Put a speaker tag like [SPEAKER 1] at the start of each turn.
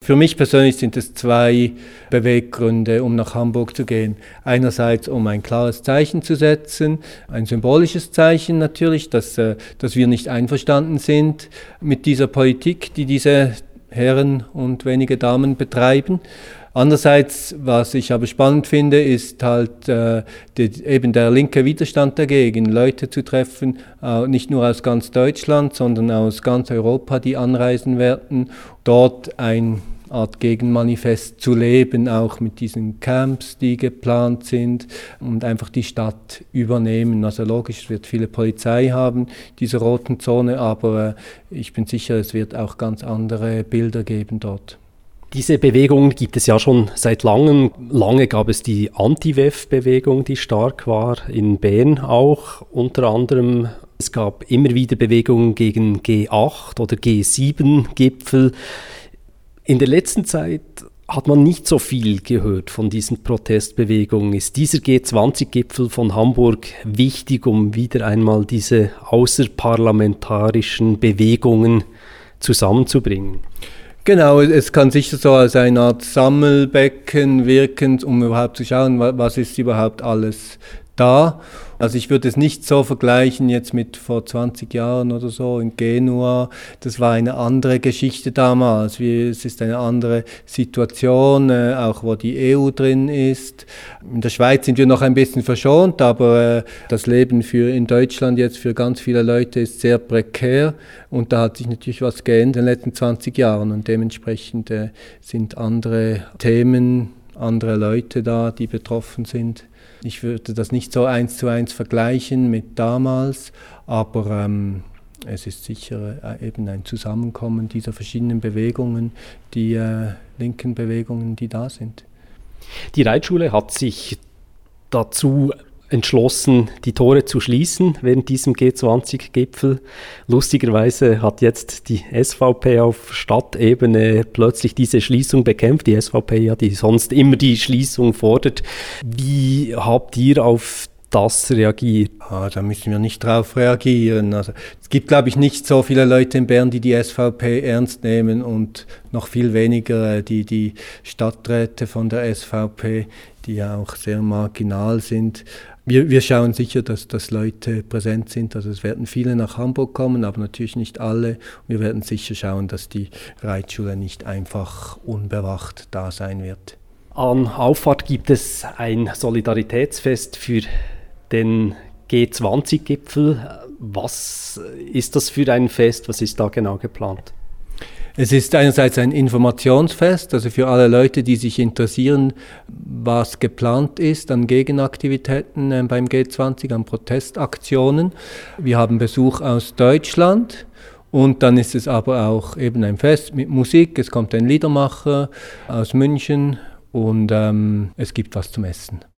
[SPEAKER 1] für mich persönlich sind es zwei Beweggründe, um nach Hamburg zu gehen. Einerseits, um ein klares Zeichen zu setzen, ein symbolisches Zeichen natürlich, dass wir nicht einverstanden sind mit dieser Politik, die diese Herren und wenige Damen betreiben. Andererseits, was ich aber spannend finde, ist halt eben der linke Widerstand dagegen, Leute zu treffen, nicht nur aus ganz Deutschland, sondern aus ganz Europa, die anreisen werden, dort eine Art Gegenmanifest zu leben, auch mit diesen Camps, die geplant sind und einfach die Stadt übernehmen. Also logisch, es wird viele Polizei haben, diese roten Zone, aber ich bin sicher, es wird auch ganz andere Bilder geben dort.
[SPEAKER 2] Diese Bewegung gibt es ja schon seit langem. Lange gab es die Anti-WEF-Bewegung, die stark war, in Bern auch unter anderem. Es gab immer wieder Bewegungen gegen G8 oder G7-Gipfel. In der letzten Zeit hat man nicht so viel gehört von diesen Protestbewegungen. Ist dieser G20-Gipfel von Hamburg wichtig, um wieder einmal diese außerparlamentarischen Bewegungen zusammenzubringen?
[SPEAKER 1] Genau, es kann sicher so als eine Art Sammelbecken wirken, um überhaupt zu schauen, was ist überhaupt alles da. Also ich würde es nicht so vergleichen jetzt mit vor 20 Jahren oder so in Genua. Das war eine andere Geschichte damals. Es ist eine andere Situation, auch wo die EU drin ist. In der Schweiz sind wir noch ein bisschen verschont, aber das Leben in Deutschland jetzt für ganz viele Leute ist sehr prekär. Und da hat sich natürlich was geändert in den letzten 20 Jahren. Und dementsprechend sind andere Themen, andere Leute da, die betroffen sind. Ich würde das nicht so 1:1 vergleichen mit damals, aber es ist sicher eben ein Zusammenkommen dieser verschiedenen Bewegungen, die linken Bewegungen, die da sind.
[SPEAKER 2] Die Reitschule hat sich dazu entschlossen, die Tore zu schließen während diesem G20-Gipfel. Lustigerweise hat jetzt die SVP auf Stadtebene plötzlich diese Schließung bekämpft. Die SVP ja, die sonst immer die Schließung fordert. Wie habt ihr auf das reagiert?
[SPEAKER 1] Da müssen wir nicht drauf reagieren. Also, es gibt, glaube ich, nicht so viele Leute in Bern, die SVP ernst nehmen und noch viel weniger die Stadträte von der SVP, die ja auch sehr marginal sind. Wir schauen sicher, dass Leute präsent sind. Also es werden viele nach Hamburg kommen, aber natürlich nicht alle. Wir werden sicher schauen, dass die Reitschule nicht einfach unbewacht da sein wird.
[SPEAKER 2] An Auffahrt gibt es ein Solidaritätsfest für den G20-Gipfel. Was ist das für ein Fest? Was ist da genau geplant?
[SPEAKER 1] Es ist einerseits ein Informationsfest, also für alle Leute, die sich interessieren, was geplant ist an Gegenaktivitäten beim G20, an Protestaktionen. Wir haben Besuch aus Deutschland und dann ist es aber auch eben ein Fest mit Musik. Es kommt ein Liedermacher aus München und es gibt was zum Essen.